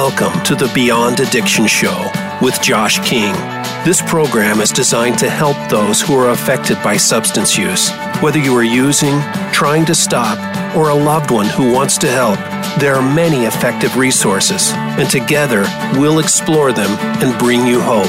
Welcome to the Beyond Addiction Show with Josh King. This program is designed to help those who are affected by substance use. Whether you are using, trying to stop, or a loved one who wants to help, there are many effective resources, and together we'll explore them and bring you hope.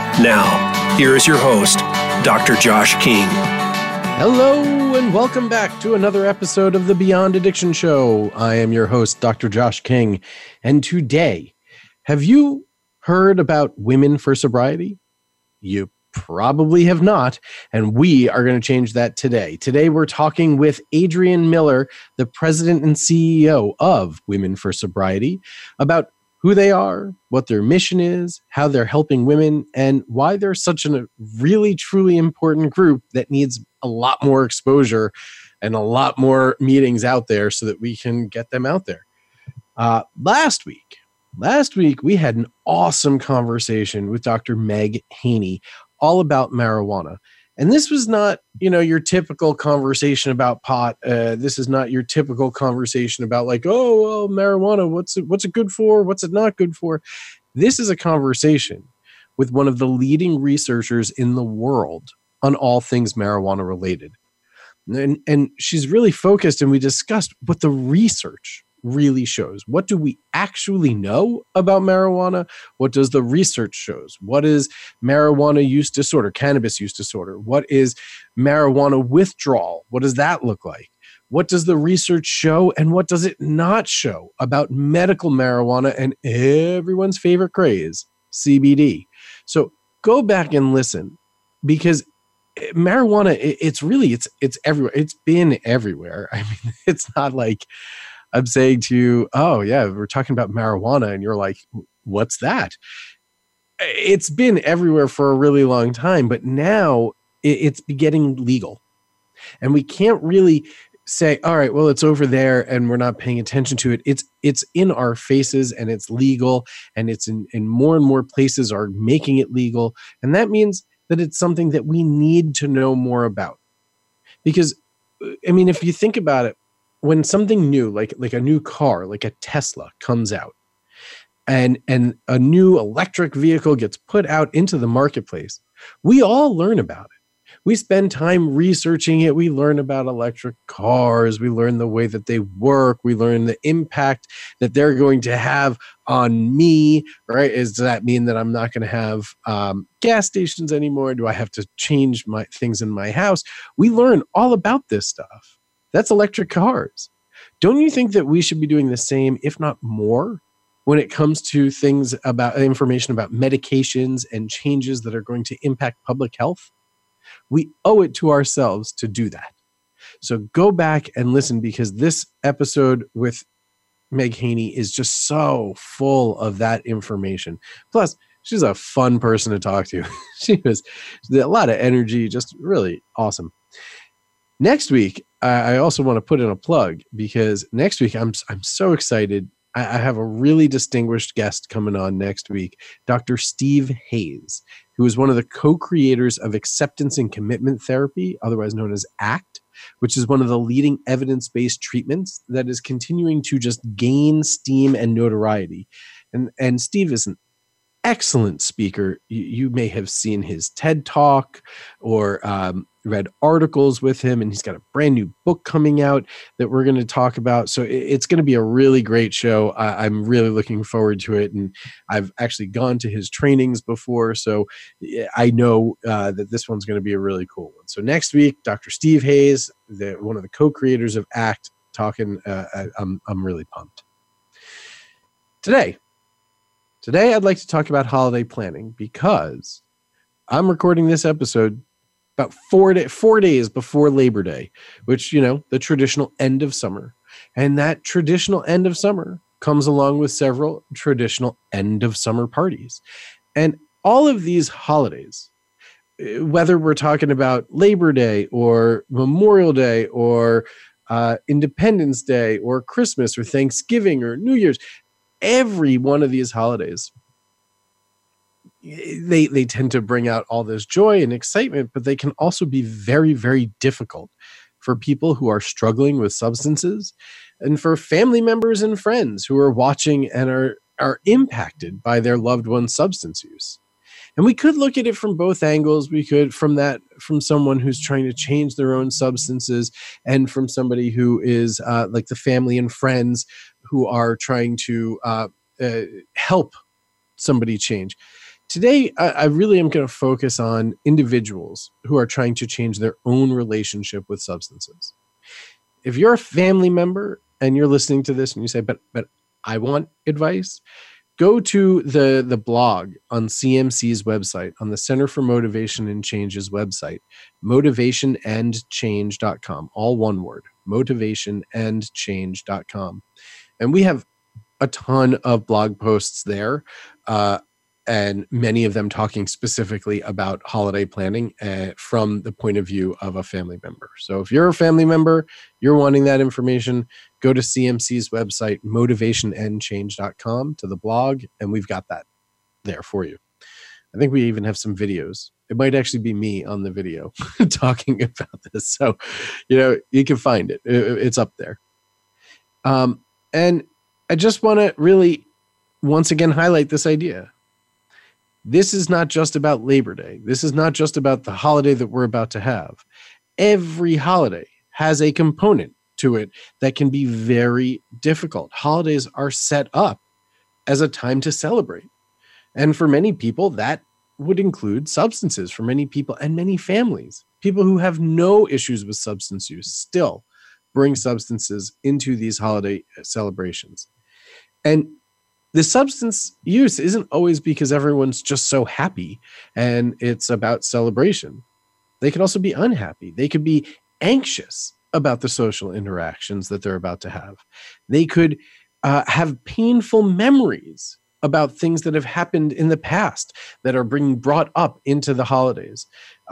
Now, here is your host, Dr. Josh King. Hello and welcome back to another episode of the Beyond Addiction Show. I am your host, Dr. Josh King, and today, have you heard about Women for Sobriety? You probably have not, and we are going to change that today. Today, we're talking with Adrienne Miller, the president and CEO of Women for Sobriety, about who they are, what their mission is, how they're helping women, and why they're such a really, truly important group that needs a lot more exposure and a lot more meetings out there so that we can get them out there. Last week, we had an awesome conversation with Dr. Meg Haney all about marijuana. And this was not, your typical conversation about pot. This is not your typical conversation about like, oh, well, marijuana, what's it good for? What's it not good for? This is a conversation with one of the leading researchers in the world on all things marijuana related. And she's really focused, and we discussed what the research really shows. What do we actually know about marijuana? What does the research shows? What is marijuana use disorder, cannabis use disorder? What is marijuana withdrawal? What does that look like? What does the research show and what does it not show about medical marijuana and everyone's favorite craze, CBD? So go back and listen, because marijuana, it's everywhere. It's been everywhere. I mean, it's not like I'm saying to you, oh yeah, we're talking about marijuana, and you're like, what's that? It's been everywhere for a really long time, but now it's getting legal. And we can't really say, all right, well, it's over there and we're not paying attention to it. It's in our faces, and it's legal, and it's in more and more places are making it legal. And that means that it's something that we need to know more about. Because, I mean, if you think about it, when something new, like a new car, like a Tesla comes out, and a new electric vehicle gets put out into the marketplace, we all learn about it. We spend time researching it. We learn about electric cars. We learn the way that they work. We learn the impact that they're going to have on me, right? Does that mean that I'm not going to have gas stations anymore? Do I have to change my things in my house? We learn all about this stuff. That's electric cars. Don't you think that we should be doing the same, if not more, when it comes to things about information about medications and changes that are going to impact public health? We owe it to ourselves to do that. So go back and listen, because this episode with Meg Haney is just so full of that information. Plus, she's a fun person to talk to. She has a lot of energy, just really awesome. Next week, I also want to put in a plug, because next week I'm so excited. I have a really distinguished guest coming on next week, Dr. Steve Hayes, who is one of the co-creators of Acceptance and Commitment Therapy, otherwise known as ACT, which is one of the leading evidence-based treatments that is continuing to just gain steam and notoriety. And Steve is an excellent speaker. You may have seen his TED Talk or read articles with him, and he's got a brand new book coming out that we're going to talk about. So it's going to be a really great show. I'm really looking forward to it, and I've actually gone to his trainings before, so I know that this one's going to be a really cool one. So next week, Dr. Steve Hayes, one of the co-creators of ACT, talking. I'm really pumped. Today, I'd like to talk about holiday planning, because I'm recording this episode about 4 days before Labor Day, which, the traditional end of summer. And that traditional end of summer comes along with several traditional end of summer parties. And all of these holidays, whether we're talking about Labor Day or Memorial Day or Independence Day or Christmas or Thanksgiving or New Year's, every one of these holidays, they tend to bring out all this joy and excitement, but they can also be very, very difficult for people who are struggling with substances, and for family members and friends who are watching and are impacted by their loved one's substance use. And we could look at it from both angles. We could from someone who's trying to change their own substances, and from somebody who is like the family and friends who are trying to help somebody change. Today, I really am going to focus on individuals who are trying to change their own relationship with substances. If you're a family member and you're listening to this and you say, but I want advice, go to the blog on CMC's website, on the Center for Motivation and Change's website, motivationandchange.com, all one word, motivationandchange.com. And we have a ton of blog posts there, and many of them talking specifically about holiday planning from the point of view of a family member. So if you're a family member, you're wanting that information, go to CMC's website, motivationandchange.com, to the blog, and we've got that there for you. I think we even have some videos. It might actually be me on the video talking about this. So, you can find it. It's up there. And I just want to really, once again, highlight this idea. This is not just about Labor Day. This is not just about the holiday that we're about to have. Every holiday has a component to it that can be very difficult. Holidays are set up as a time to celebrate. And for many people, that would include substances. For many people and many families, people who have no issues with substance use still bring substances into these holiday celebrations. And the substance use isn't always because everyone's just so happy and it's about celebration. They could also be unhappy. They could be anxious about the social interactions that they're about to have. They could have painful memories about things that have happened in the past that are being brought up into the holidays.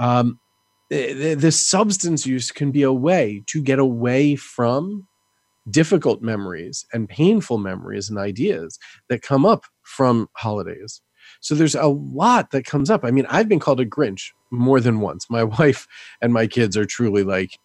The substance use can be a way to get away from difficult memories and painful memories and ideas that come up from holidays. So there's a lot that comes up. I mean, I've been called a Grinch more than once. My wife and my kids are truly like,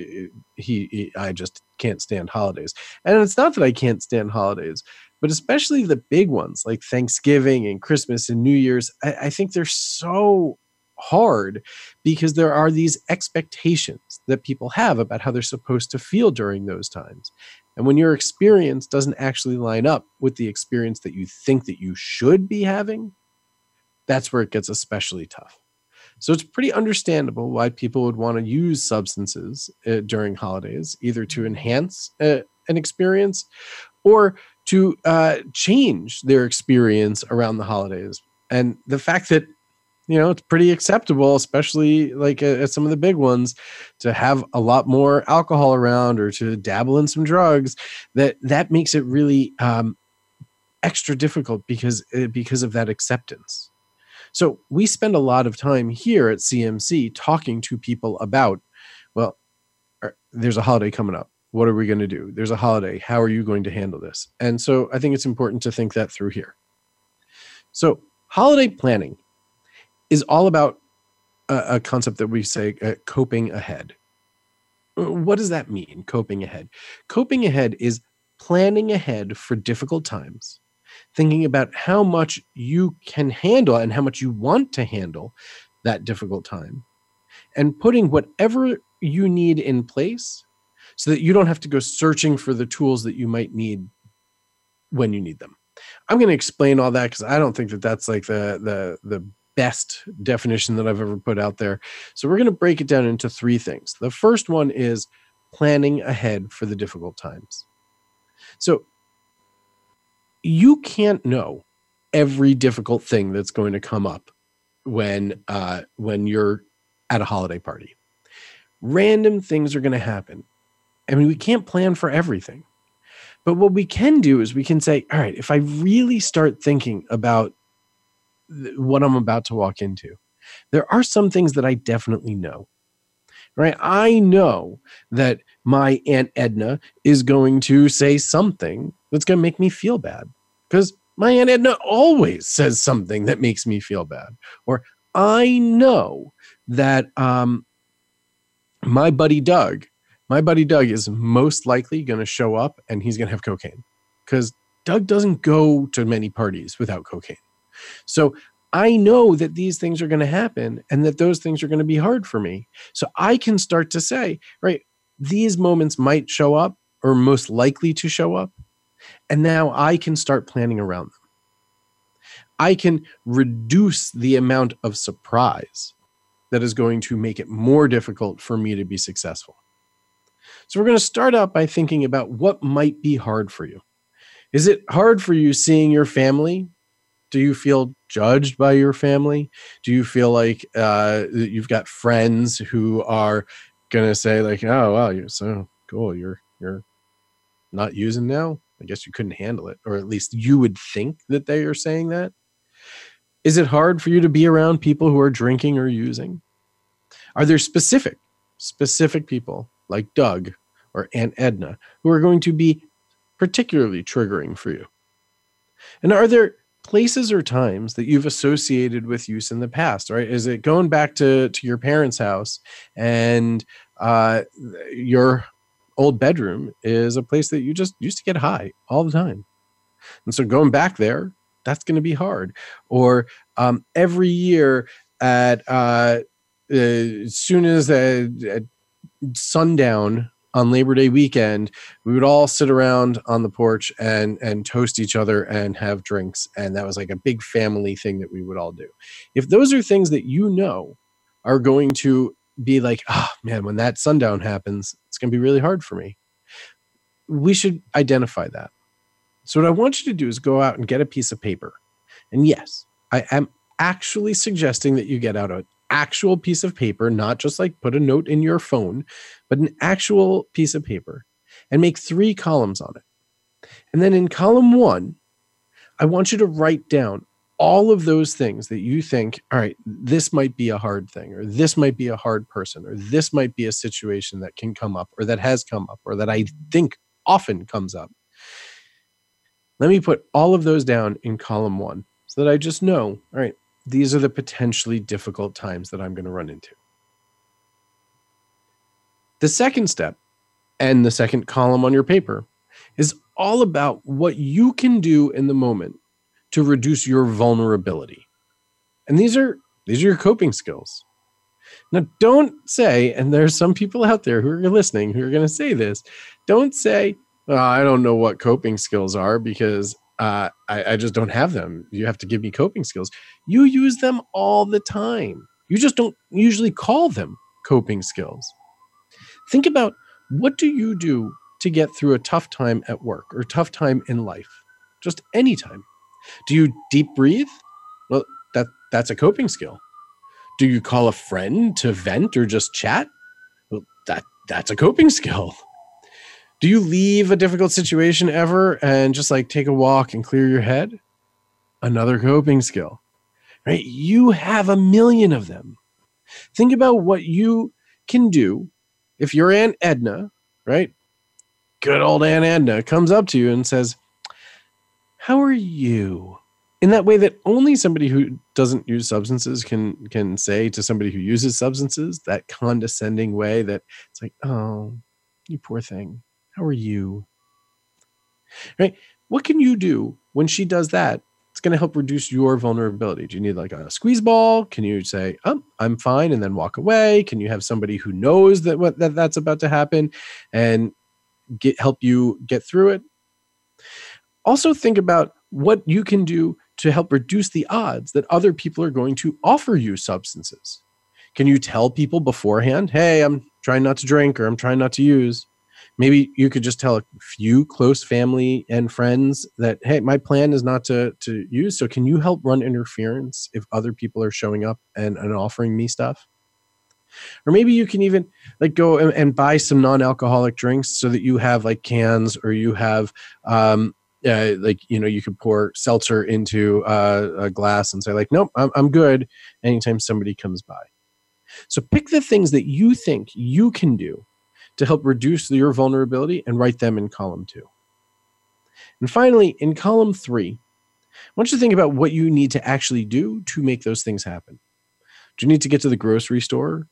I just can't stand holidays. And it's not that I can't stand holidays, but especially the big ones like Thanksgiving and Christmas and New Year's. I think they're so hard because there are these expectations that people have about how they're supposed to feel during those times. And when your experience doesn't actually line up with the experience that you think that you should be having, that's where it gets especially tough. So it's pretty understandable why people would want to use substances during holidays, either to enhance an experience or to change their experience around the holidays. And the fact that it's pretty acceptable, especially like at some of the big ones, to have a lot more alcohol around or to dabble in some drugs, that makes it really extra difficult because of that acceptance. So we spend a lot of time here at CMC talking to people about, well, there's a holiday coming up. What are we going to do? There's a holiday. How are you going to handle this? And so I think it's important to think that through here. So holiday planning is all about a concept that we say coping ahead. What does that mean, coping ahead? Coping ahead is planning ahead for difficult times, thinking about how much you can handle and how much you want to handle that difficult time, and putting whatever you need in place so that you don't have to go searching for the tools that you might need when you need them. I'm going to explain all that because I don't think that that's like the best definition that I've ever put out there. So we're going to break it down into three things. The first one is planning ahead for the difficult times. So you can't know every difficult thing that's going to come up when you're at a holiday party. Random things are going to happen. I mean, we can't plan for everything. But what we can do is we can say, all right, if I really start thinking about what I'm about to walk into, there are some things that I definitely know, right? I know that my Aunt Edna is going to say something that's going to make me feel bad because my Aunt Edna always says something that makes me feel bad. Or I know that my buddy Doug is most likely going to show up and he's going to have cocaine because Doug doesn't go to many parties without cocaine. So I know that these things are going to happen and that those things are going to be hard for me. So I can start to say, right, these moments might show up or most likely to show up. And now I can start planning around them. I can reduce the amount of surprise that is going to make it more difficult for me to be successful. So we're going to start out by thinking about what might be hard for you. Is it hard for you seeing your family? Do you feel judged by your family? Do you feel like you've got friends who are going to say like, oh, wow, you're so cool. You're not using now? I guess you couldn't handle it. Or at least you would think that they are saying that. Is it hard for you to be around people who are drinking or using? Are there specific people like Doug or Aunt Edna who are going to be particularly triggering for you? And are there places or times that you've associated with use in the past, right? Is it going back to your parents' house and your old bedroom is a place that you just used to get high all the time? And so going back there, that's going to be hard. Or every year at as soon as at sundown on Labor Day weekend, we would all sit around on the porch and toast each other and have drinks. And that was like a big family thing that we would all do. If those are things that you know are going to be like, oh man, when that sundown happens, it's going to be really hard for me, we should identify that. So what I want you to do is go out and get a piece of paper. And yes, I am actually suggesting that you get out an actual piece of paper, not just like put a note in your phone, but an actual piece of paper, and make 3 columns on it. And then in column 1, I want you to write down all of those things that you think, all right, this might be a hard thing, or this might be a hard person, or this might be a situation that can come up, or that has come up, or that I think often comes up. Let me put all of those down in column 1 so that I just know, all right, these are the potentially difficult times that I'm going to run into. The second step, and the second column on your paper, is all about what you can do in the moment to reduce your vulnerability. And these are your coping skills. Now, don't say, and there's some people out there who are listening who are going to say this, don't say, oh, I don't know what coping skills are because I just don't have them. You have to give me coping skills. You use them all the time. You just don't usually call them coping skills. Think about, what do you do to get through a tough time at work or tough time in life? Just any time. Do you deep breathe? Well, that's a coping skill. Do you call a friend to vent or just chat? Well, that's a coping skill. Do you leave a difficult situation ever and just like take a walk and clear your head? Another coping skill, right? You have a million of them. Think about what you can do if your Aunt Edna, right? Good old Aunt Edna comes up to you and says, how are you? In that way that only somebody who doesn't use substances can say to somebody who uses substances, that condescending way that it's like, oh, you poor thing. How are you? Right? What can you do when she does that? It's going to help reduce your vulnerability. Do you need like a squeeze ball? Can you say, oh, I'm fine, and then walk away? Can you have somebody who knows that's about to happen and help you get through it? Also think about what you can do to help reduce the odds that other people are going to offer you substances. Can you tell people beforehand, hey, I'm trying not to drink or I'm trying not to use? Maybe you could just tell a few close family and friends that, hey, my plan is not to use. So can you help run interference if other people are showing up and offering me stuff? Or maybe you can even like go and buy some non-alcoholic drinks so that you have like cans, or you have you could pour seltzer into a glass and say like, nope, I'm good anytime somebody comes by. So pick the things that you think you can do to help reduce your vulnerability and write them in column 2. And finally, in column 3, I want you to think about what you need to actually do to make those things happen. Do you need to get to the grocery store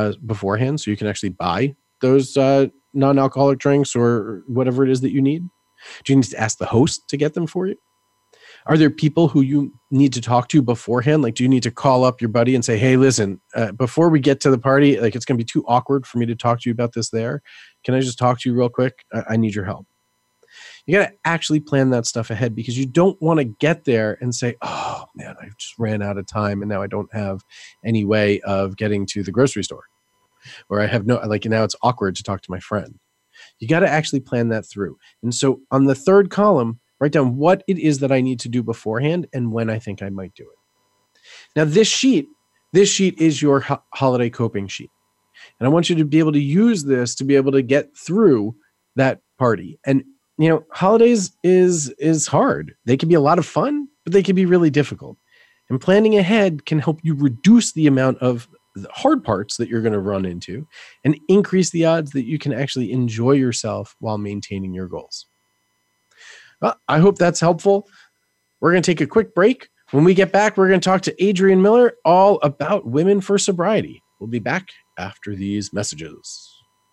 beforehand so you can actually buy those non-alcoholic drinks or whatever it is that you need? Do you need to ask the host to get them for you? Are there people who you need to talk to beforehand? Like, do you need to call up your buddy and say, hey, listen, before we get to the party, like, it's going to be too awkward for me to talk to you about this there. Can I just talk to you real quick? I need your help. You got to actually plan that stuff ahead, because you don't want to get there and say, oh man, I just ran out of time and now I don't have any way of getting to the grocery store, or I have no, like, now it's awkward to talk to my friend. You got to actually plan that through. And so on the third column, write down what it is that I need to do beforehand and when I think I might do it. Now, this sheet is your holiday coping sheet. And I want you to be able to use this to be able to get through that party. And, you know, holidays is hard. They can be a lot of fun, but they can be really difficult. And planning ahead can help you reduce the amount of the hard parts that you're going to run into and increase the odds that you can actually enjoy yourself while maintaining your goals. Well, I hope that's helpful. We're going to take a quick break. When we get back, we're going to talk to Adrienne Miller all about Women for Sobriety. We'll be back after these messages.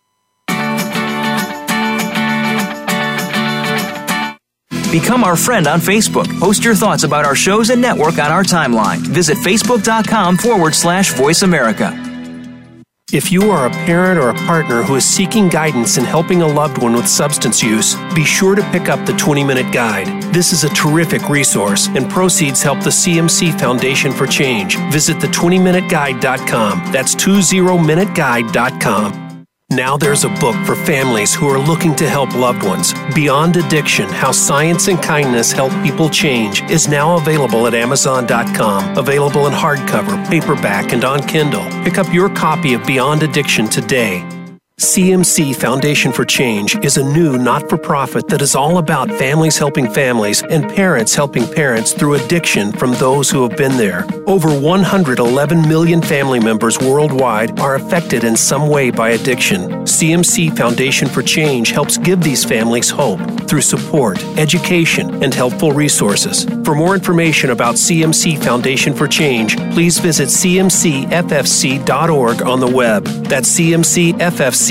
Become our friend on Facebook. Post your thoughts about our shows and network on our timeline. Visit facebook.com/Voice America. If you are a parent or a partner who is seeking guidance in helping a loved one with substance use, be sure to pick up the 20-Minute Guide. This is a terrific resource, and proceeds help the CMC Foundation for Change. Visit the20minuteguide.com. That's 20minuteguide.com. Now there's a book for families who are looking to help loved ones. Beyond Addiction, How Science and Kindness Help People Change is now available at Amazon.com. Available in hardcover, paperback, and on Kindle. Pick up your copy of Beyond Addiction today. CMC Foundation for Change is a new not-for-profit that is all about families helping families and parents helping parents through addiction from those who have been there. Over 111 million family members worldwide are affected in some way by addiction. CMC Foundation for Change helps give these families hope through support, education, and helpful resources. For more information about CMC Foundation for Change, please visit cmcffc.org on the web. That's cmcffc.org.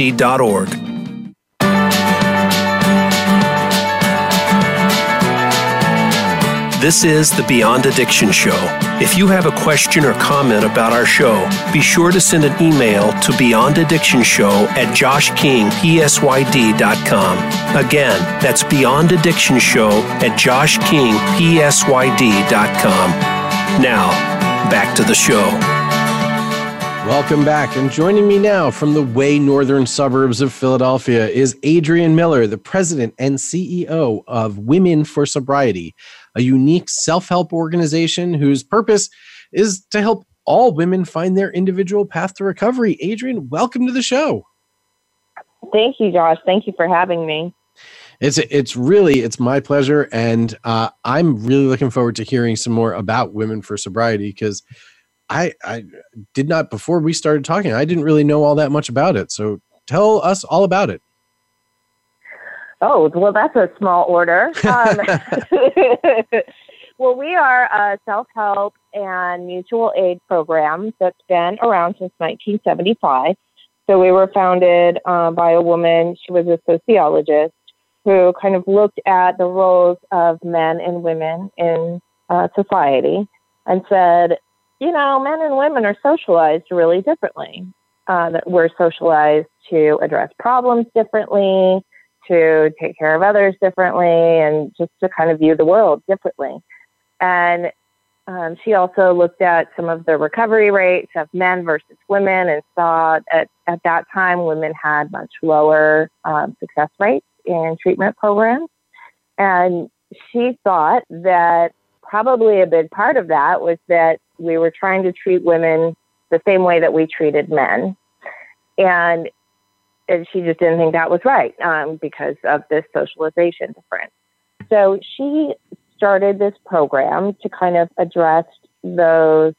This is the Beyond Addiction Show. If you have a question or comment about our show, be sure to send an email to beyondaddictionshow@joshkingpsyd.com. Again, that's beyondaddictionshow@joshkingpsyd.com. Now, back to the show. Welcome back. And joining me now from the way northern suburbs of Philadelphia is Adrienne Miller, the president and CEO of Women for Sobriety, a unique self-help organization whose purpose is to help all women find their individual path to recovery. Adrienne, welcome to the show. Thank you, Josh. Thank you for having me. It's my pleasure. And I'm really looking forward to hearing some more about Women for Sobriety, because I did not, before we started talking, I didn't really know all that much about it. So tell us all about it. Oh, well, that's a small order. Well, we are a self-help and mutual aid program that's been around since 1975. So we were founded by a woman. She was a sociologist who kind of looked at the roles of men and women in society and said, you know, men and women are socialized really differently. That we're socialized to address problems differently, to take care of others differently, and just to kind of view the world differently. And she also looked at some of the recovery rates of men versus women and saw at that time women had much lower success rates in treatment programs. And she thought that probably a big part of that was that we were trying to treat women the same way that we treated men. And she just didn't think that was right because of this socialization difference. So she started this program to kind of address those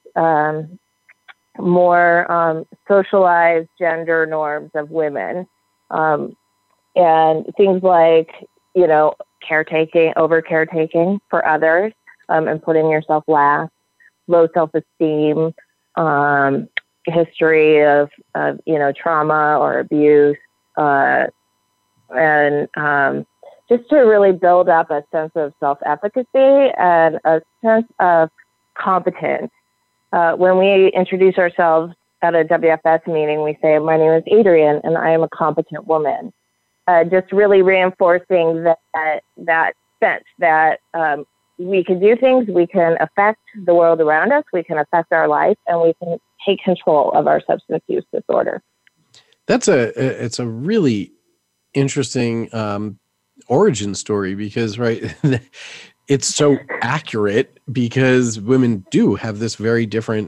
more socialized gender norms of women, and things like, you know, over caretaking for others, and putting yourself last, low self-esteem, history of trauma or abuse, and just to really build up a sense of self-efficacy and a sense of competence. When we introduce ourselves at a WFS meeting, we say, my name is Adrienne and I am a competent woman. Just really reinforcing that sense that we can do things, we can affect the world around us, we can affect our life, and we can take control of our substance use disorder. It's a really interesting origin story because, right, it's so accurate because women do have this very different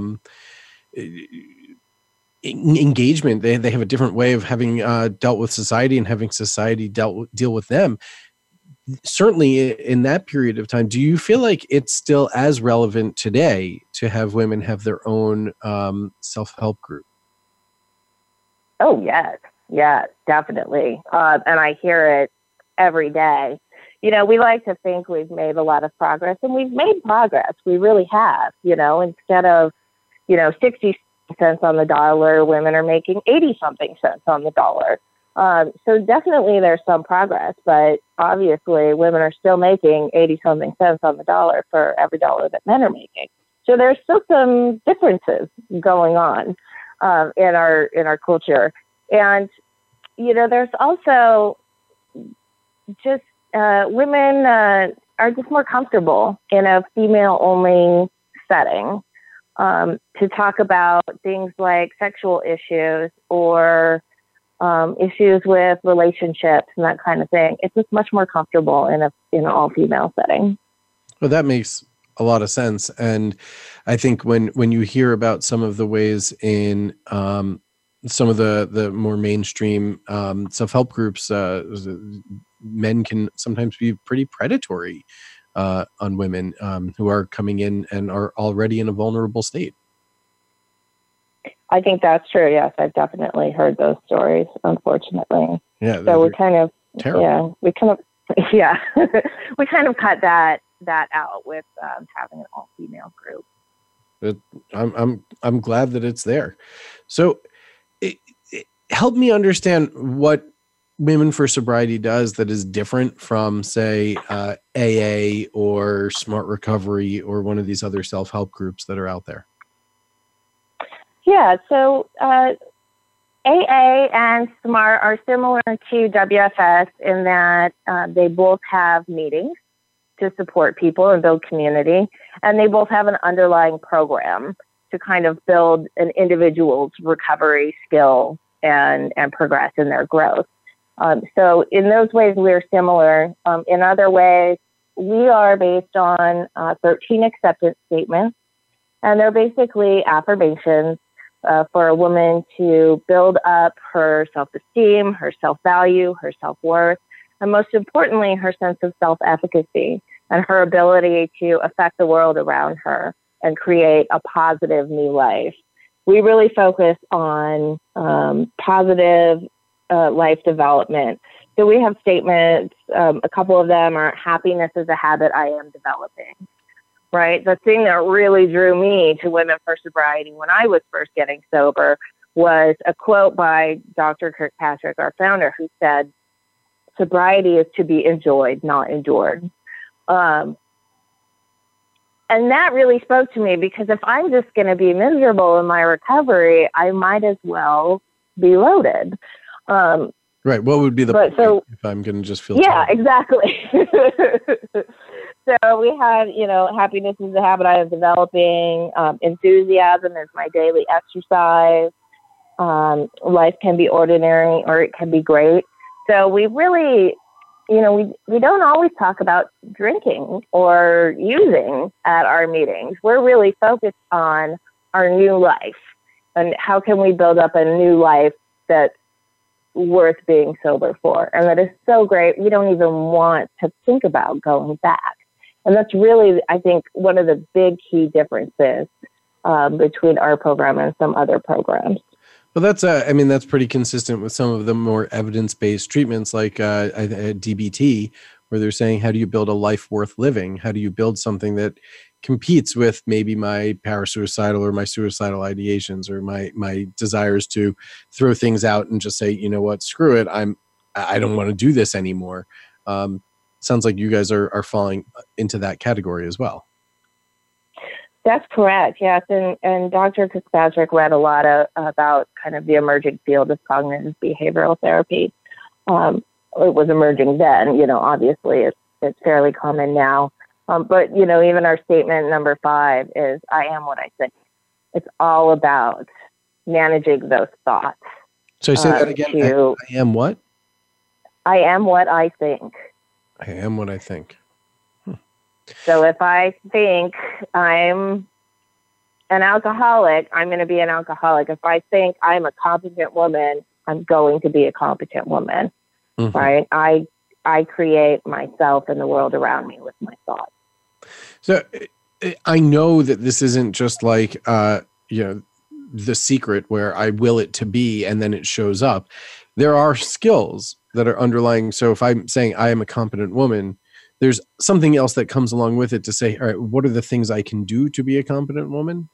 engagement. They have a different way of having dealt with society and having society deal with them. Certainly in that period of time, do you feel like it's still as relevant today to have women have their own self-help group? Oh, yes, definitely. And I hear it every day. You know, we like to think we've made a lot of progress, and we've made progress. We really have. You know, instead of, 60 cents on the dollar, women are making 80-something cents on the dollar. So definitely there's some progress, but obviously women are still making 80-something cents on the dollar for every dollar that men are making. So there's still some differences going on in our culture. And, there's also just women are just more comfortable in a female-only setting to talk about things like sexual issues or issues with relationships and that kind of thing. It's just much more comfortable in an all-female setting. Well, that makes a lot of sense. And I think when you hear about some of the ways in some of the more mainstream self-help groups, men can sometimes be pretty predatory on women who are coming in and are already in a vulnerable state. I think that's true. Yes, I've definitely heard those stories, unfortunately. Yeah. So we kind of, terrible. we kind of cut that out with having an all-female group. But I'm glad that it's there. So help me understand what Women for Sobriety does that is different from, say, AA or Smart Recovery or one of these other self-help groups that are out there. Yeah, so AA and SMART are similar to WFS in that they both have meetings to support people and build community, and they both have an underlying program to kind of build an individual's recovery skill and progress in their growth. So in those ways, we're similar. In other ways, we are based on 13 acceptance statements, and they're basically affirmations for a woman to build up her self-esteem, her self-value, her self-worth, and most importantly, her sense of self-efficacy and her ability to affect the world around her and create a positive new life. We really focus on positive life development. So we have statements, a couple of them are happiness is a habit I am developing. Right. The thing that really drew me to Women for Sobriety when I was first getting sober was a quote by Dr. Kirkpatrick, our founder, who said, "Sobriety is to be enjoyed, not endured." And that really spoke to me because if I'm just going to be miserable in my recovery, I might as well be loaded. Right. What would be the point if I'm going to just feel terrible? Exactly. So we had, happiness is a habit I am developing. Enthusiasm is my daily exercise. Life can be ordinary or it can be great. So we really, we don't always talk about drinking or using at our meetings. We're really focused on our new life and how can we build up a new life that's worth being sober for. And that is so great. We don't even want to think about going back. And that's really, I think, one of the big key differences between our program and some other programs. Well, that's pretty consistent with some of the more evidence-based treatments like DBT, where they're saying, how do you build a life worth living? How do you build something that competes with maybe my parasuicidal or my suicidal ideations or my desires to throw things out and just say, you know what, screw it, I don't want to do this anymore. Sounds like you guys are falling into that category as well. That's correct. Yes, and Dr. Fitzpatrick read a lot about kind of the emerging field of cognitive behavioral therapy. It was emerging then. Obviously it's fairly common now. But even our statement number 5 is, I am what I think. It's all about managing those thoughts. So say that again. I am what? I am what I think. I am what I think. So if I think I'm an alcoholic, I'm going to be an alcoholic. If I think I'm a competent woman, I'm going to be a competent woman, right? I create myself and the world around me with my thoughts. So I know that this isn't just like, The Secret, where I will it to be and then it shows up. There are skills that are underlying. So if I'm saying I am a competent woman, there's something else that comes along with it to say, all right, what are the things I can do to be a competent woman?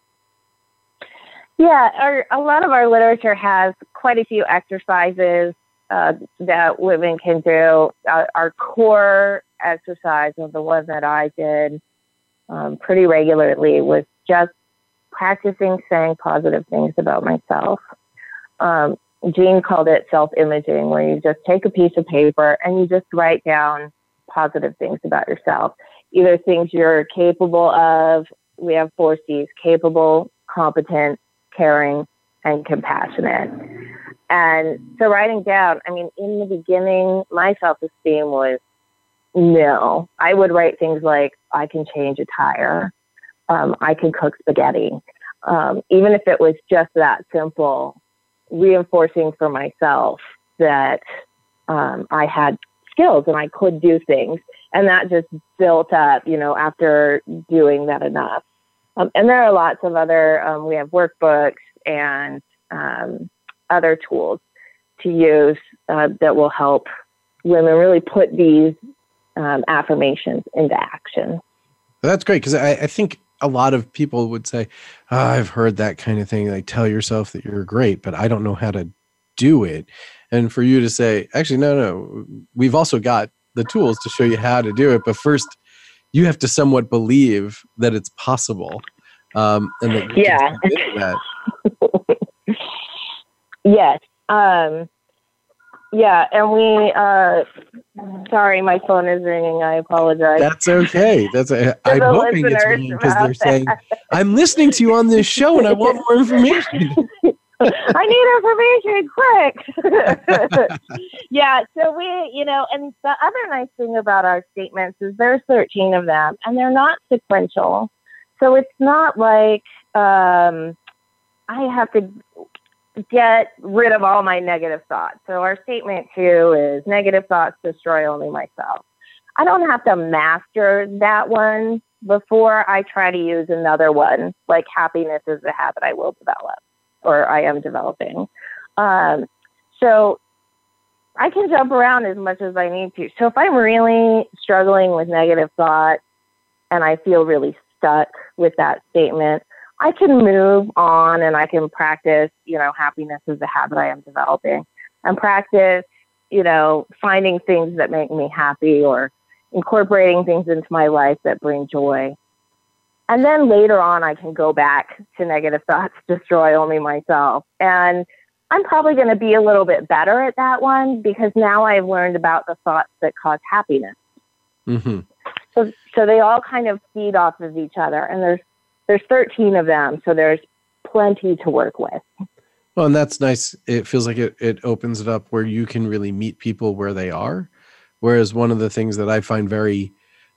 Yeah, a lot of our literature has quite a few exercises that women can do. Our core exercise, or the one that I did pretty regularly, was just practicing saying positive things about myself. Jean called it self-imaging, where you just take a piece of paper and you just write down positive things about yourself, either things you're capable of. We have 4 C's: capable, competent, caring, and compassionate. And so writing down, in the beginning, my self-esteem was nil. I would write things like, I can change a tire. I can cook spaghetti. Even if it was just that simple, reinforcing for myself that I had skills and I could do things. And that just built up, after doing that enough. And there are lots of other, we have workbooks and other tools to use that will help women really put these affirmations into action. That's great, because I think a lot of people would say, I've heard that kind of thing. Like, tell yourself that you're great, but I don't know how to do it. And for you to say, actually, no, we've also got the tools to show you how to do it. But first, you have to somewhat believe that it's possible. And that you can tap into that. Yes. Yeah. And we, sorry, my phone is ringing. I apologize. That's okay. I'm hoping it's ringing because they're saying, I'm listening to you on this show and I want more information. I need information quick. Yeah. So we, and the other nice thing about our statements is there's 13 of them and they're not sequential. So it's not like, I have to get rid of all my negative thoughts. So our statement 2 is negative thoughts destroy only myself. I don't have to master that one before I try to use another one, like happiness is a habit I will develop or I am developing. So I can jump around as much as I need to. So if I'm really struggling with negative thoughts and I feel really stuck with that statement, I can move on and I can practice, happiness is a habit I am developing, and practice, finding things that make me happy or incorporating things into my life that bring joy. And then later on, I can go back to negative thoughts, destroy only myself. And I'm probably going to be a little bit better at that one because now I've learned about the thoughts that cause happiness. Mm-hmm. So they all kind of feed off of each other. And there's 13 of them. So there's plenty to work with. Well, and that's nice. It feels like it opens it up where you can really meet people where they are. Whereas one of the things that I find very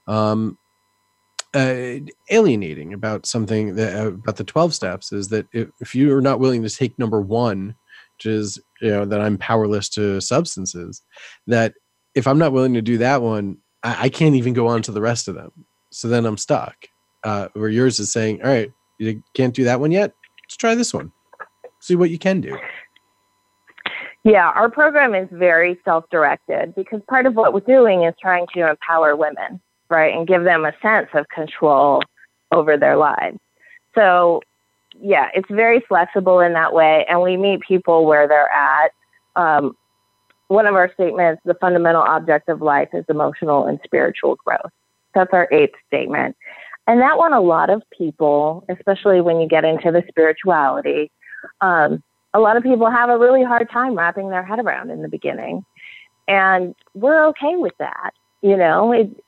alienating about something about the 12 steps is that if you are not willing to take number 1, which is, that I'm powerless to substances, that if I'm not willing to do that one, I can't even go on to the rest of them. So then I'm stuck. Where yours is saying, all right, you can't do that one yet. Let's try this one. See what you can do. Yeah, our program is very self-directed because part of what we're doing is trying to empower women, right, and give them a sense of control over their lives. So, yeah, it's very flexible in that way, and we meet people where they're at. one of our statements, the fundamental object of life is emotional and spiritual growth. That's our 8th statement. And that one, a lot of people, especially when you get into the spirituality, a lot of people have a really hard time wrapping their head around in the beginning. And we're okay with that. You know,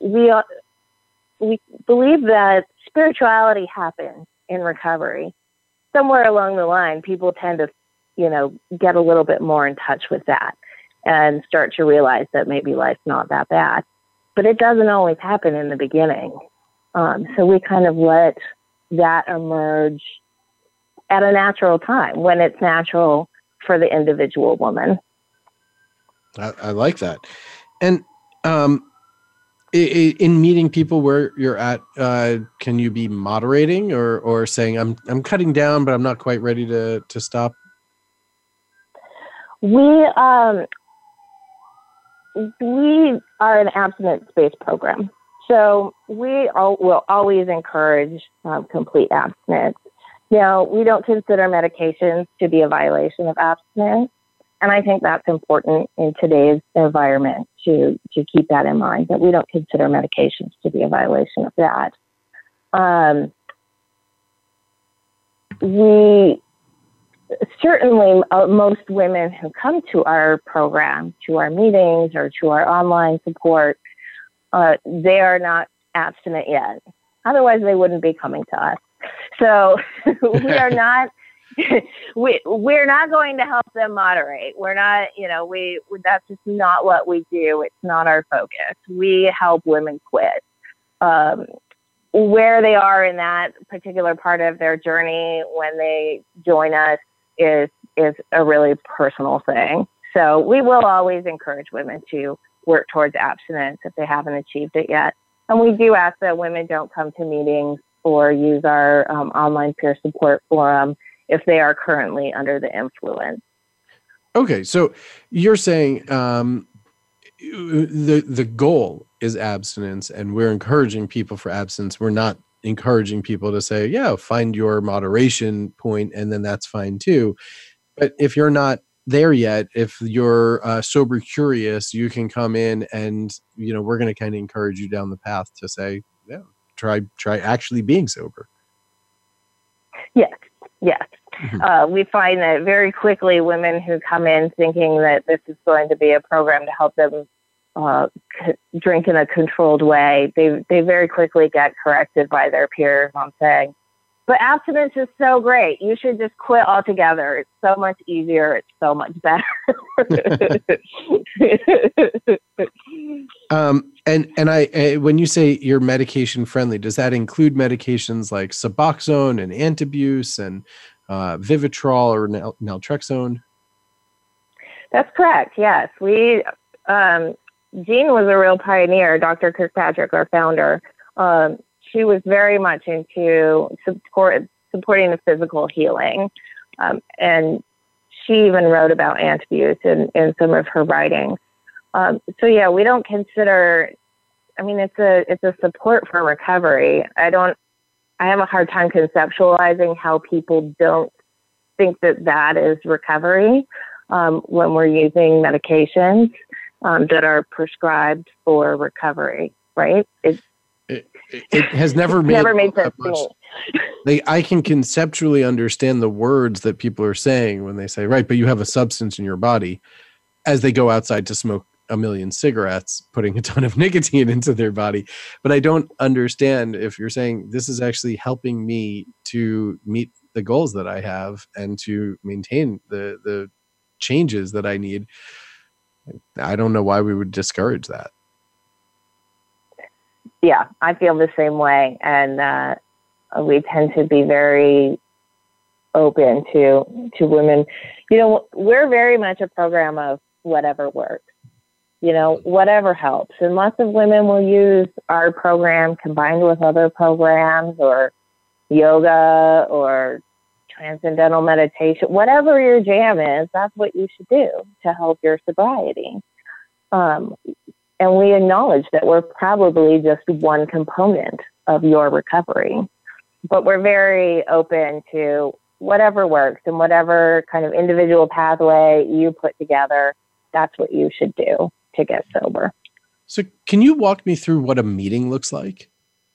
we believe that spirituality happens in recovery. Somewhere along the line, people tend to, you know, get a little bit more in touch with that and start to realize that maybe life's not that bad. But it doesn't always happen in the beginning. So we kind of let that emerge at a natural time, when it's natural for the individual woman. I like that. And in meeting people where you're at, can you be moderating or saying, I'm cutting down, but I'm not quite ready to stop? We are an abstinence-based program. So we will always encourage complete abstinence. Now, we don't consider medications to be a violation of abstinence. And I think that's important in today's environment to keep that in mind, that we don't consider medications to be a violation of that. We certainly, most women who come to our program, to our meetings or to our online support, they are not abstinent yet. Otherwise, they wouldn't be coming to us. So we are not. We're not going to help them moderate. We're not, you know, that's just not what we do. It's not our focus. We help women quit. Where they are in that particular part of their journey when they join us is a really personal thing. So we will always encourage women to work towards abstinence if they haven't achieved it yet. And we do ask that women don't come to meetings or use our online peer support forum if they are currently under the influence. Okay, so you're saying the goal is abstinence, and we're encouraging people for abstinence. We're not encouraging people to say, yeah, find your moderation point, and then that's fine too. But if you're not there yet, if you're sober curious, you can come in and, you know, we're going to kind of encourage you down the path to say, yeah, try actually being sober. Yes. Mm-hmm. We find that very quickly women who come in thinking that this is going to be a program to help them drink in a controlled way, they very quickly get corrected by their peers on saying, but abstinence is so great. You should just quit altogether. It's so much easier. It's so much better. And I when you say you're medication friendly, does that include medications like Suboxone and Antabuse and Vivitrol or Naltrexone? That's correct. Yes, we. Jean was a real pioneer. Dr. Kirkpatrick, our founder, she was very much into supporting the physical healing, and she even wrote about Antabuse in some of her writings. So yeah, we don't consider. I mean, it's a support for recovery. I have a hard time conceptualizing how people don't think that is recovery when we're using medications that are prescribed for recovery. Right? It has never made sense to me. I can conceptually understand the words that people are saying when they say, right, but you have a substance in your body, as they go outside to smoke a million cigarettes, putting a ton of nicotine into their body. But I don't understand if you're saying this is actually helping me to meet the goals that I have and to maintain the changes that I need. I don't know why we would discourage that. Yeah, I feel the same way. And we tend to be very open to women. You know, we're very much a program of whatever works. You know, whatever helps. And lots of women will use our program combined with other programs or yoga or transcendental meditation. Whatever your jam is, that's what you should do to help your sobriety. And we acknowledge that we're probably just one component of your recovery. But we're very open to whatever works and whatever kind of individual pathway you put together that's what you should do to get sober. So can you walk me through what a meeting looks like?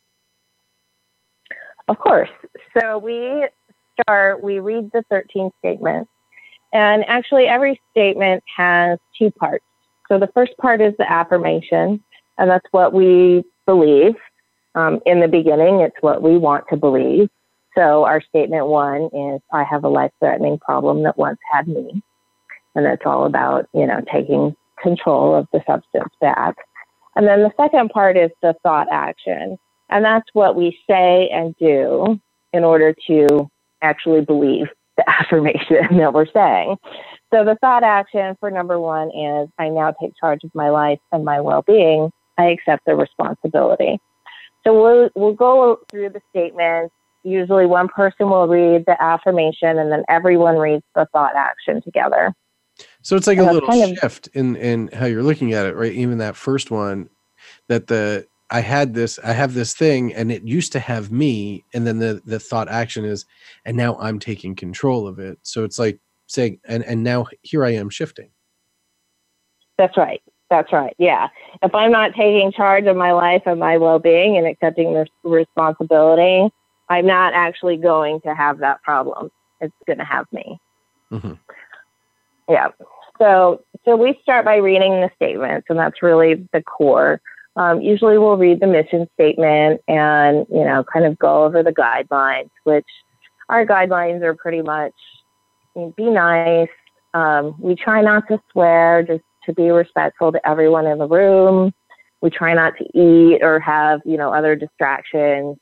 Of course. So we read the 13 statements, and actually every statement has two parts. So the first part is the affirmation, and that's what we believe. In the beginning, it's what we want to believe. So our statement 1 is, I have a life-threatening problem that once had me. And that's all about, taking control of the substance back. And then the second part is the thought action. And that's what we say and do in order to actually believe the affirmation that we're saying. So the thought action for number 1 is, I now take charge of my life and my well-being. I accept the responsibility. So we'll go through the statements. Usually one person will read the affirmation, and then everyone reads the thought action together. So it's like a little shift in how you're looking at it, right? Even that first one, that I have this thing, and it used to have me, and then the thought action is, and now I'm taking control of it. So it's like saying, and now here I am shifting. That's right. That's right. Yeah. If I'm not taking charge of my life and my well-being and accepting the responsibility, I'm not actually going to have that problem. It's going to have me. Mm-hmm. Yeah. So we start by reading the statements, and that's really the core. Usually we'll read the mission statement and, kind of go over the guidelines, which our guidelines are pretty much be nice. We try not to swear, just to be respectful to everyone in the room. We try not to eat or have, other distractions.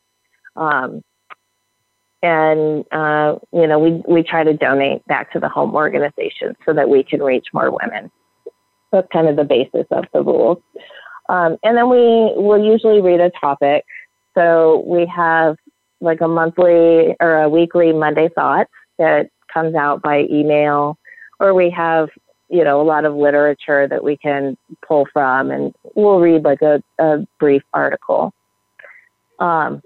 We try to donate back to the home organization so that we can reach more women. That's kind of the basis of the rules. And then we will usually read a topic. So we have like a monthly or a weekly Monday Thoughts that comes out by email, or we have, a lot of literature that we can pull from, and we'll read like a brief article. And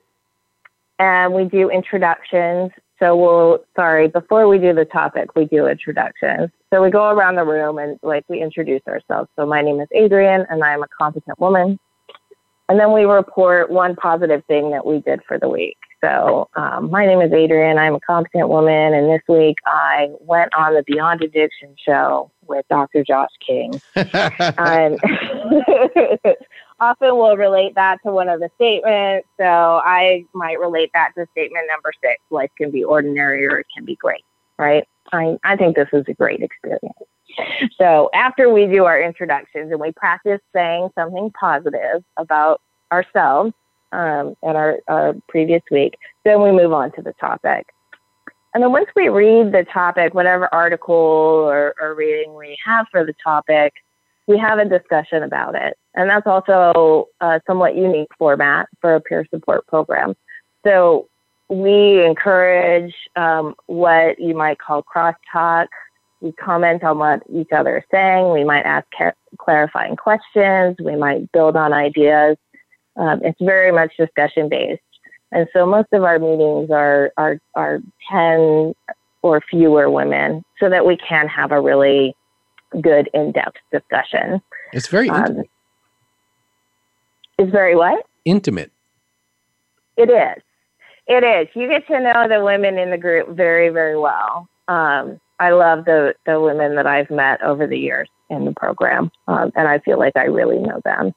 we do introductions. So before we do the topic, we do introductions. So we go around the room and we introduce ourselves. So my name is Adrienne, and I'm a competent woman. And then we report one positive thing that we did for the week. So my name is Adrienne. I'm a competent woman. And this week I went on the Beyond Addiction show with Dr. Josh King. And often we'll relate that to one of the statements. So I might relate that to statement number 6. Life can be ordinary or it can be great, right? I think this is a great experience. So after we do our introductions and we practice saying something positive about ourselves and our previous week, then we move on to the topic. And then once we read the topic, whatever article or reading we have for the topic, we have a discussion about it. And that's also a somewhat unique format for a peer support program. So we encourage what you might call crosstalk. We comment on what each other is saying. We might ask clarifying questions. We might build on ideas. It's very much discussion based. And so most of our meetings are 10 or fewer women so that we can have a really good in-depth discussion. It's very intimate. It's very what? Intimate. It is. It is. You get to know the women in the group very, very well. I love the women that I've met over the years in the program, and I feel like I really know them.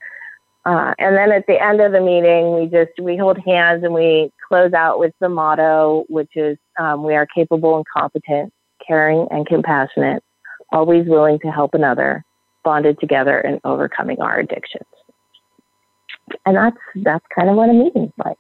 And then at the end of the meeting, we hold hands and we close out with the motto, which is we are capable and competent, caring and compassionate, always willing to help another, bonded together and overcoming our addictions. And that's kind of what a meeting's like.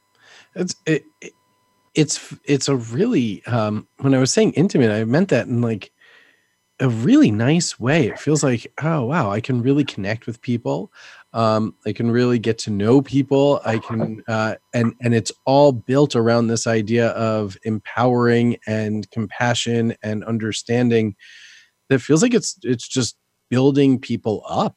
It's a really when I was saying intimate, I meant that in like a really nice way. It feels like, oh wow, I can really connect with people. I can really get to know people. I can and it's all built around this idea of empowering and compassion and understanding. That feels like it's just building people up.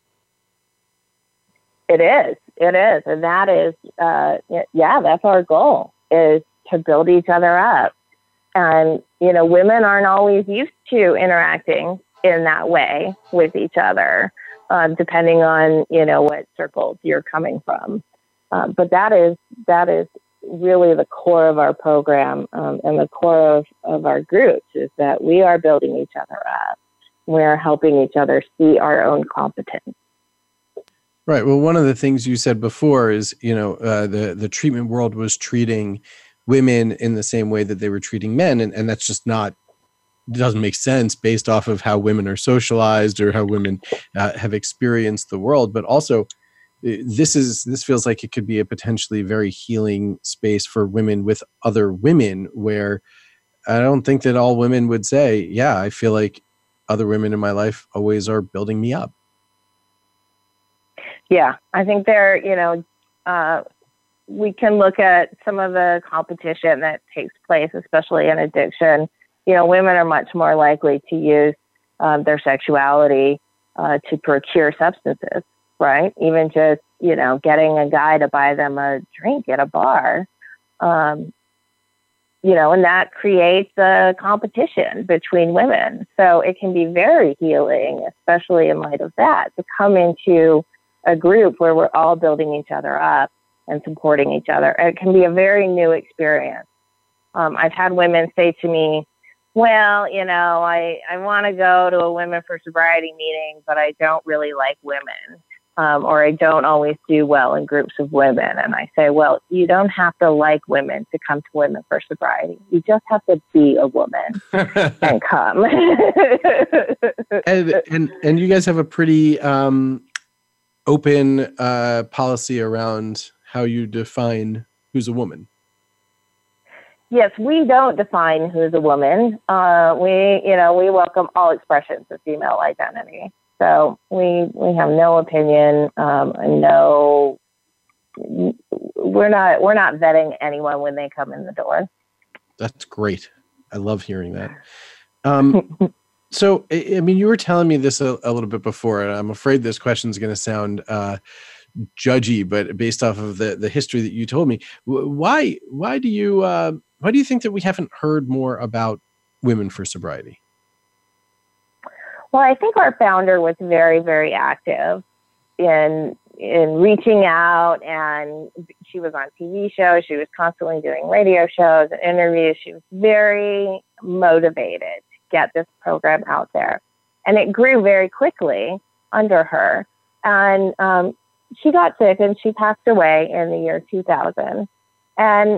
It is. And that is, that's our goal, is to build each other up. And, women aren't always used to interacting in that way with each other, depending on, what circles you're coming from. But that is really the core of our program, and the core of our groups is that we are building each other up. We're helping each other see our own competence. Right. Well, one of the things you said before is, the treatment world was treating women in the same way that they were treating men. And that's just doesn't make sense based off of how women are socialized or how women have experienced the world. But also, this feels like it could be a potentially very healing space for women with other women, where I don't think that all women would say, yeah, I feel like other women in my life always are building me up. Yeah, I think we can look at some of the competition that takes place, especially in addiction. Women are much more likely to use their sexuality to procure substances, right? Even just, getting a guy to buy them a drink at a bar, and that creates a competition between women. So it can be very healing, especially in light of that, to come into a group where we're all building each other up and supporting each other. It can be a very new experience. I've had women say to me, well, I want to go to a Women for Sobriety meeting, but I don't really like women, or I don't always do well in groups of women. And I say, well, you don't have to like women to come to Women for Sobriety. You just have to be a woman and come. and you guys have a pretty open policy around how you define who's a woman. Yes, we don't define who's a woman. We welcome all expressions of female identity. So we have no opinion, and we're not vetting anyone when they come in the door. That's great. I love hearing that. So, I mean, you were telling me this a little bit before, and I'm afraid this question is going to sound judgy, but based off of the history that you told me, why do you think that we haven't heard more about Women for Sobriety? Well, I think our founder was very, very active in reaching out, and she was on TV shows. She was constantly doing radio shows and interviews. She was very motivated to get this program out there, and it grew very quickly under her. And she got sick, and she passed away in the year 2000. And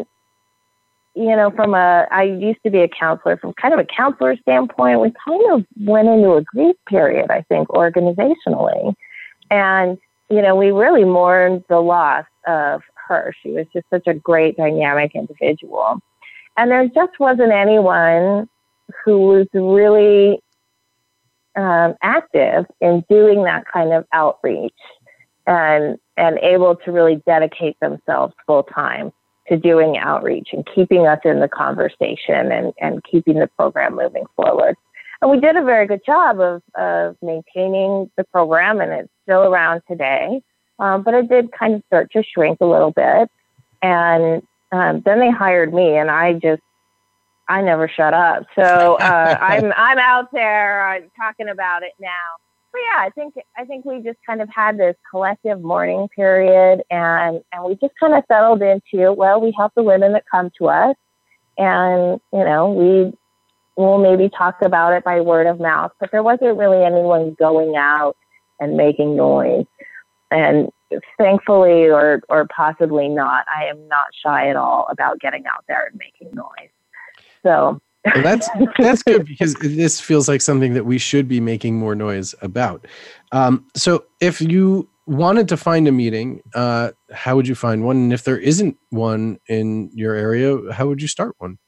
I used to be a counselor. From kind of a counselor standpoint, we kind of went into a grief period, I think, organizationally. And, we really mourned the loss of her. She was just such a great, dynamic individual. And there just wasn't anyone who was really active in doing that kind of outreach and able to really dedicate themselves full time to doing outreach and keeping us in the conversation and keeping the program moving forward. And we did a very good job of maintaining the program, and it's still around today. But it did kind of start to shrink a little bit. And then they hired me, and I never shut up. So I'm out there talking about it now. But yeah, I think we just kind of had this collective mourning period, and we just kind of settled into, well, we help the women that come to us, and we'll maybe talk about it by word of mouth, but there wasn't really anyone going out and making noise. And thankfully, or possibly not, I am not shy at all about getting out there and making noise. So. Well, that's good, because this feels like something that we should be making more noise about. So if you wanted to find a meeting, how would you find one? And if there isn't one in your area, how would you start one?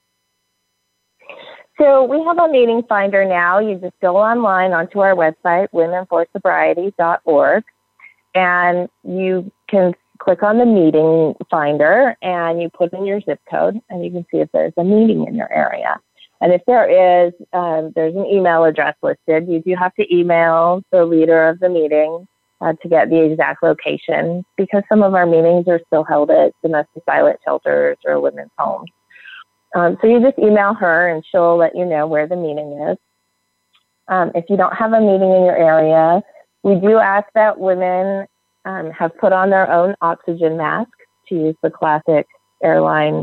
So we have a meeting finder now. You just go online onto our website, womenforsobriety.org, and you can click on the meeting finder and you put in your zip code, and you can see if there's a meeting in your area. And if there is, there's an email address listed. You do have to email the leader of the meeting to get the exact location, because some of our meetings are still held at domestic violence shelters or women's homes. So you just email her, and she'll let you know where the meeting is. If you don't have a meeting in your area, we do ask that women have put on their own oxygen mask, to use the classic airline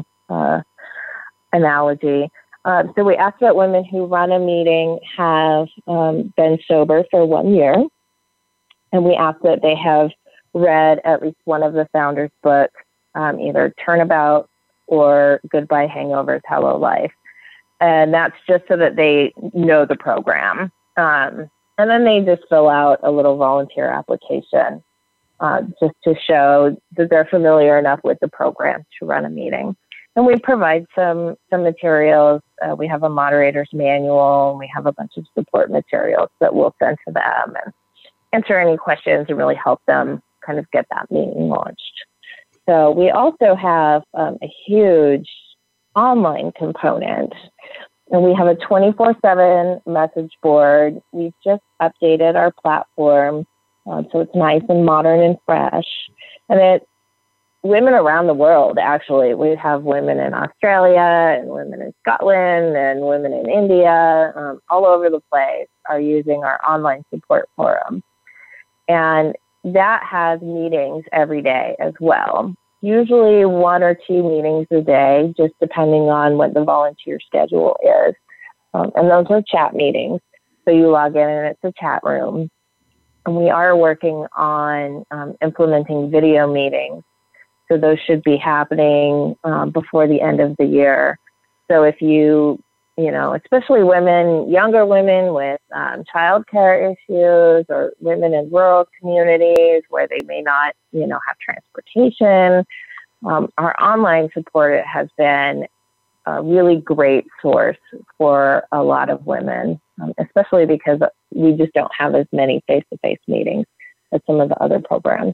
analogy. So we ask that women who run a meeting have been sober for 1 year, and we ask that they have read at least one of the founders' books, either Turnabout or Goodbye Hangovers, Hello Life. And that's just so that they know the program. And then they just fill out a little volunteer application just to show that they're familiar enough with the program to run a meeting. And we provide some materials. We have a moderator's manual, and we have a bunch of support materials that we'll send to them and answer any questions and really help them kind of get that meeting launched. So we also have a huge online component, and we have a 24/7 message board. We've just updated our platform, so it's nice and modern and fresh. And it's women around the world, actually. We have women in Australia and women in Scotland and women in India, all over the place are using our online support forum. And that has meetings every day as well. Usually 1 or 2 meetings a day, just depending on what the volunteer schedule is. And those are chat meetings. So you log in and it's a chat room. And we are working on implementing video meetings. So those should be happening before the end of the year. So if you especially women, younger women with childcare issues, or women in rural communities where they may not, have transportation, our online support has been a really great source for a lot of women, especially because we just don't have as many face-to-face meetings as some of the other programs.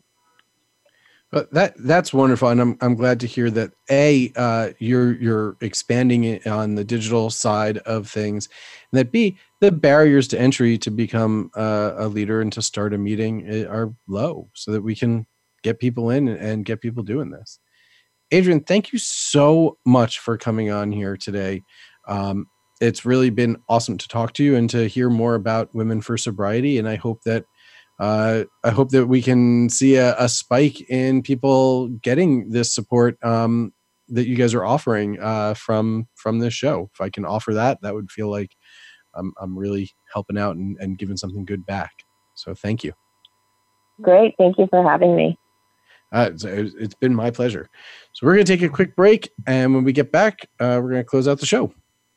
That's wonderful, and I'm glad to hear that you're expanding it on the digital side of things, and that B, the barriers to entry to become a leader and to start a meeting are low, so that we can get people in and get people doing this. Adrienne, thank you so much for coming on here today. It's really been awesome to talk to you and to hear more about Women for Sobriety, and I hope that we can see a spike in people getting this support that you guys are offering from this show. If I can offer that would feel like I'm really helping out and giving something good back. So thank you. Great. Thank you for having me. It's been my pleasure. So we're going to take a quick break, and when we get back, we're going to close out the show.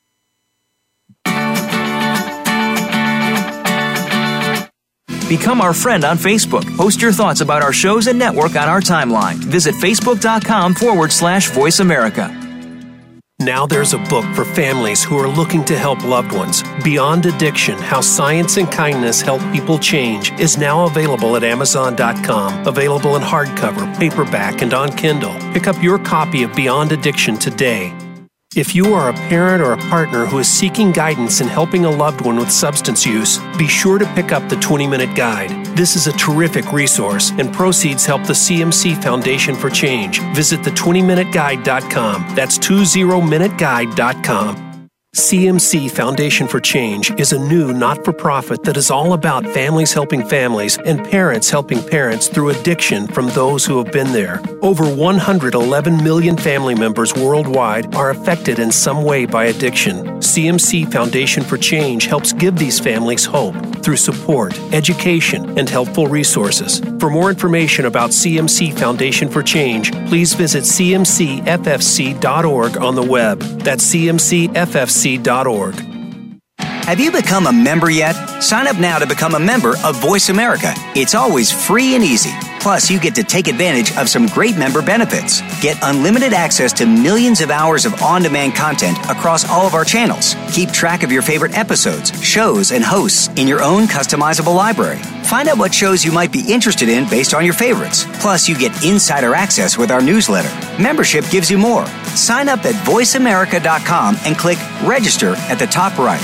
Become our friend on Facebook. Post your thoughts about our shows and network on our timeline. Visit facebook.com/Voice America. Now there's a book for families who are looking to help loved ones. Beyond Addiction, How Science and Kindness Help People Change is now available at Amazon.com. Available in hardcover, paperback, and on Kindle. Pick up your copy of Beyond Addiction today. If you are a parent or a partner who is seeking guidance in helping a loved one with substance use, be sure to pick up the 20-Minute Guide. This is a terrific resource, and proceeds help the CMC Foundation for Change. Visit the20minuteguide.com. That's 20minuteguide.com. CMC Foundation for Change is a new not-for-profit that is all about families helping families and parents helping parents through addiction from those who have been there. Over 111 million family members worldwide are affected in some way by addiction. CMC Foundation for Change helps give these families hope through support, education, and helpful resources. For more information about CMC Foundation for Change, please visit cmcffc.org on the web. That's cmcffc.org. Have you become a member yet? Sign up now to become a member of Voice America. It's always free and easy. Plus, you get to take advantage of some great member benefits. Get unlimited access to millions of hours of on-demand content across all of our channels. Keep track of your favorite episodes, shows, and hosts in your own customizable library. Find out what shows you might be interested in based on your favorites. Plus, you get insider access with our newsletter. Membership gives you more. Sign up at voiceamerica.com and click Register at the top right.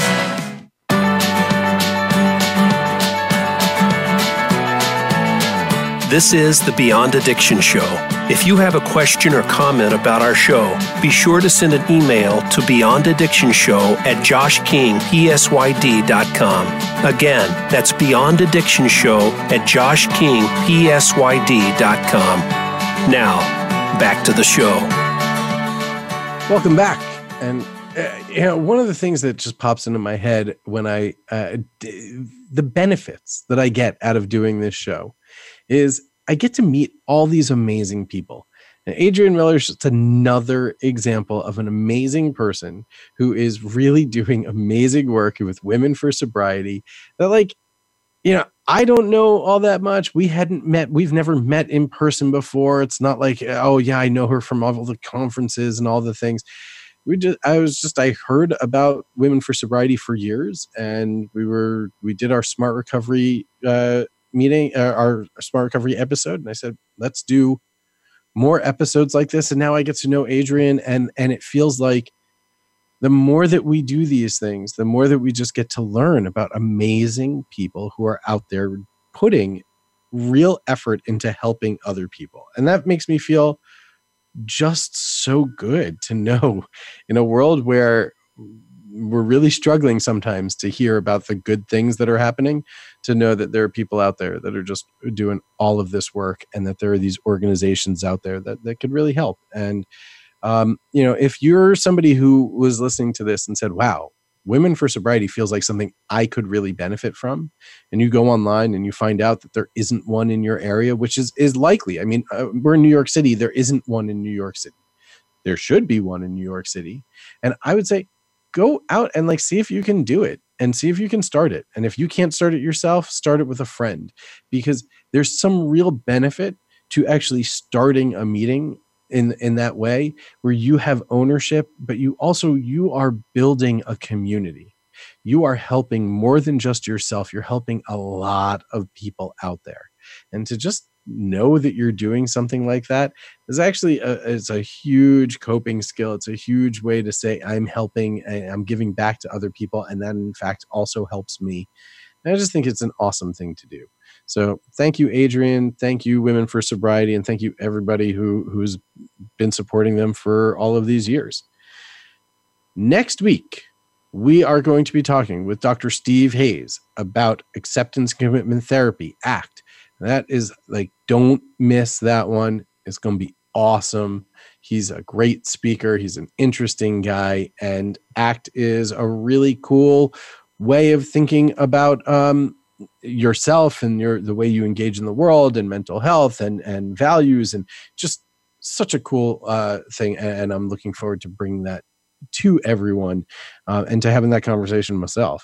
This is the Beyond Addiction Show. If you have a question or comment about our show, be sure to send an email to beyondaddictionshow@joshkingpsyd.com. Again, that's beyondaddictionshow@joshkingpsyd.com. Now, back to the show. Welcome back. And one of the things that just pops into my head when the benefits that I get out of doing this show is I get to meet all these amazing people. And Adrienne Miller is just another example of an amazing person who is really doing amazing work with Women for Sobriety. That, I don't know all that much. We've never met in person before. It's not like, oh yeah, I know her from all the conferences and all the things. I heard about Women for Sobriety for years, and we did our Smart Recovery meeting, our Smart Recovery episode, and I said, let's do more episodes like this. And now I get to know Adrienne, and it feels like the more that we do these things, the more that we just get to learn about amazing people who are out there putting real effort into helping other people. And that makes me feel just so good to know, in a world where we're really struggling sometimes to hear about the good things that are happening, to know that there are people out there that are just doing all of this work, and that there are these organizations out there that could really help. And, if you're somebody who was listening to this and said, wow, Women for Sobriety feels like something I could really benefit from, and you go online and you find out that there isn't one in your area, which is likely. I mean, we're in New York City. There isn't one in New York City. There should be one in New York City. And I would say, go out and see if you can do it, and see if you can start it. And if you can't start it yourself, start it with a friend, because there's some real benefit to actually starting a meeting in that way, where you have ownership, but you are building a community. You are helping more than just yourself. You're helping a lot of people out there. And to just know that you're doing something like that is actually it's a huge coping skill. It's a huge way to say I'm helping, I'm giving back to other people, and that in fact also helps me. And I just think it's an awesome thing to do. So thank you, Adrienne. Thank you, Women for Sobriety, and thank you everybody who's been supporting them for all of these years. Next week, we are going to be talking with Dr. Steve Hayes about Acceptance Commitment Therapy, ACT. That is don't miss that one. It's going to be awesome. He's a great speaker. He's an interesting guy. And ACT is a really cool way of thinking about yourself and the way you engage in the world, and mental health and values, and just such a cool thing. And I'm looking forward to bringing that to everyone and to having that conversation myself.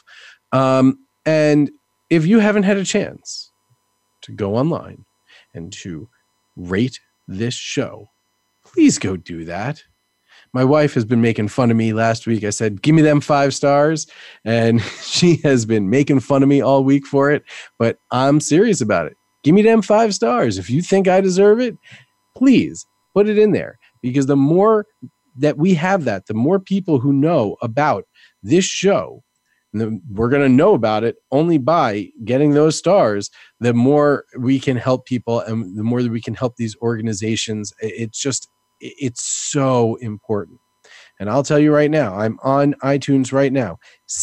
And if you haven't had a chance to go online and to rate this show, please go do that. My wife has been making fun of me last week. I said, give me them 5 stars. And she has been making fun of me all week for it. But I'm serious about it. Give me them 5 stars. If you think I deserve it, please put it in there. Because the more that we have that, the more people who know about this show, and we're going to know about it only by getting those stars, the more we can help people, and the more that we can help these organizations. It's so important. And I'll tell you right now, I'm on iTunes right now,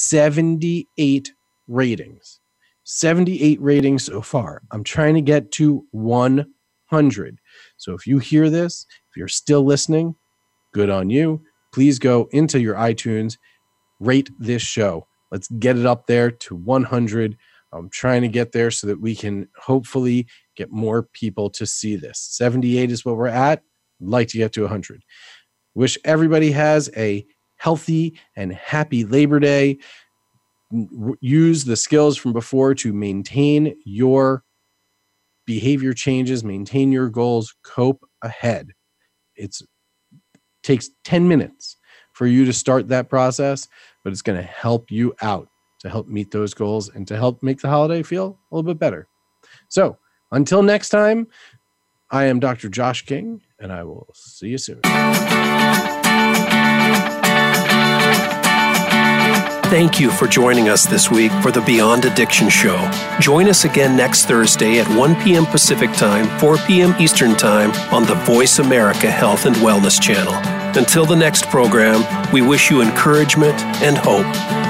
78 ratings. 78 ratings so far. I'm trying to get to 100. So if you hear this, if you're still listening, good on you. Please go into your iTunes, rate this show. Let's get it up there to 100. I'm trying to get there so that we can hopefully get more people to see this. 78 is what we're at. I'd like to get to 100. Wish everybody has a healthy and happy Labor Day. Use the skills from before to maintain your behavior changes, maintain your goals, cope ahead. It takes 10 minutes for you to start that process, but it's going to help you out to help meet those goals and to help make the holiday feel a little bit better. So until next time, I am Dr. Josh King, and I will see you soon. Thank you for joining us this week for the Beyond Addiction Show. Join us again next Thursday at 1 p.m. Pacific Time, 4 p.m. Eastern Time on the Voice America Health and Wellness Channel. Until the next program, we wish you encouragement and hope.